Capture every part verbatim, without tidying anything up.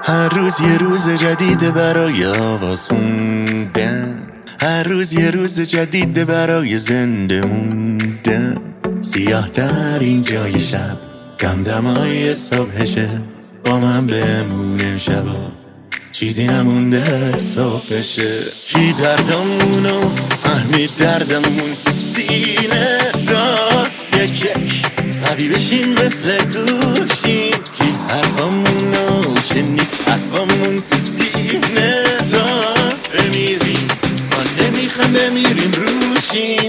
هر روز یه روز جدید برای آواز خوندن، هر روز یه روز جدید برای زنده موندن. سیاه در این جای شب دمدمای صبحشه، با من بمونه شبا چیزی نمونده صبح بشه. کی دردمونو فهمید دردمون تو سینه داد، یک یک قوی بشیم مثل گوشیم. کی حرفمونو شنید حرفمون تو سینه داد، بمیریم ما نمیخوام بمیریم روشیم.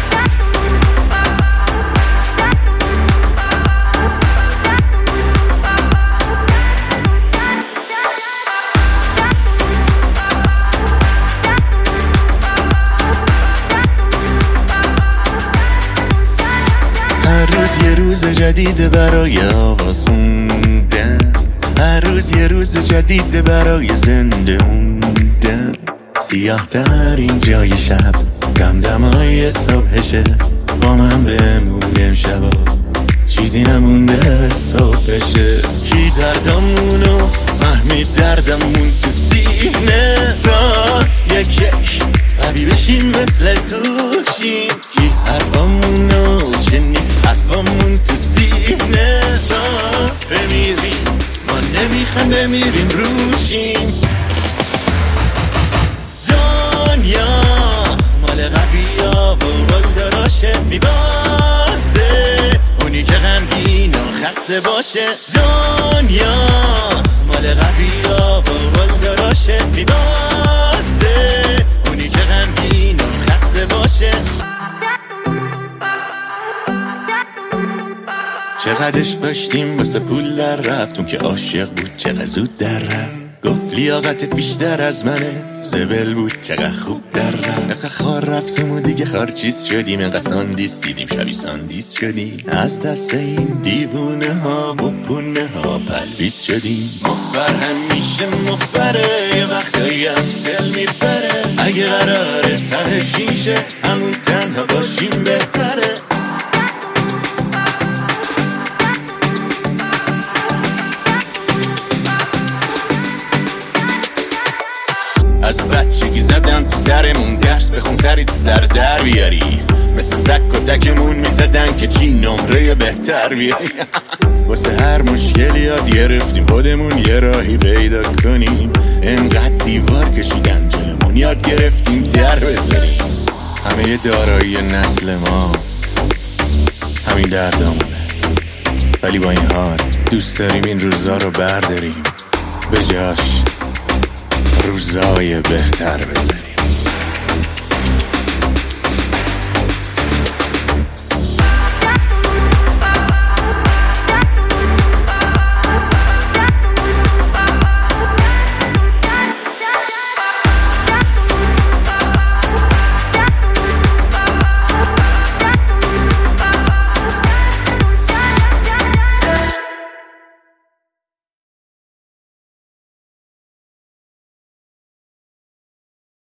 هر روز یه روز جدید برای آواز خوندن، هر روز یه روز جدید برای زنده موندن. سیاه در این جای شب دمدمای صبحشه، با من بمونم شبا چیزی نمونده صبح بشه. کی دردمونو فهمید دردمون تو سینه داد، یک یک قوی بشیم مثل گوشیم. کی حرفمونو شنید حرفمون تو سینه داد، بمیریم ما نمیخوام بمیریم روشیم. دنیا مال قویا و قلدراشه، میبازه اونی که غمگین و خسته باشه. دنیا مال قویا و قلدراشه، میبازه اونی که غمگین و خسته باشه. چقدرش داشتیم واسه پول در رفتون که عاشق بود چقدر زود در رفت. گفت لیاقتت بیشتر از منه، زبل بود چقدر خوب در رفت. نقه خار رفتم و دیگه خارچیز شدیم، انقدر ساندیس دیدیم شبی ساندیس شدیم. از دست این دیوونه ها و پونه ها پلویز شدیم. مفبر همیشه مفبره، یه وقتایی هم دل میبره. اگه قراره ته شیشه همون تنها باشیم بهتره. از بچگی زدن تو سرمون درس بخون سری تو سر در بیاری. مثل سک و تکمون میزدن که چی نمره بهتر بیاری. واسه هر مشکلی یاد گرفتیم خودمون یه راهی پیدا کنیم. انقدر دیوار کشیدن جلمون یاد گرفتیم در بزنیم. همه دارایی نسل ما همین دردمونه، ولی با این حال دوست داریم این روزا رو برداریم، به جاش روزای بهتر بذاریم.